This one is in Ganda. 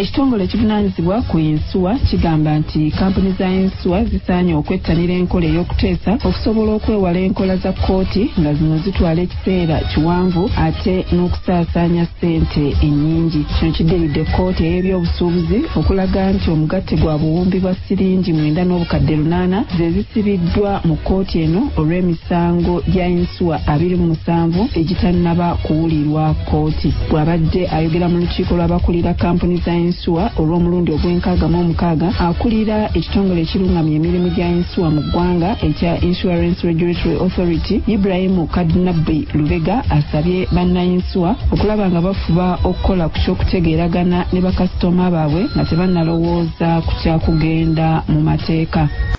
Ekitongole ekivunaanyizibwa ku ensuwa kigamba nti kampuni za ensuwa zisaanye okwettanira enkola ey'okuteesa okusobola okwewala enkola za kkooti nga zino zitwala ekiseera kiwanvu ate n'okusaasaanya ssente ennyingi. Kino kiddiridde kkooti ey'ebyobusuubuzi okulaga nti omugatte gwa buwumbi bwa siringi 9.8 ze zisibiddwa mu kkooti eno olw'emisango gya ensuwa 27 egitannaba kuwulirwa kkooti. Bw'abadde ayogera mu lukiiko lw'abakulira kampuni za ensuwa olw'omulundi ogw'66 akulira ekitongole ekirungamya emirimu gya ensuwa mu ggwanga ekya Insurance Regulatory Authority, Ibrahim Kadnabi Lubega asabye bannayinsuwa okulaba nga bafuba okukola ku ky'okutegeeragana ne bakasitoma baabwe nga tebannalowooza ku kyakugenda mu mateeka.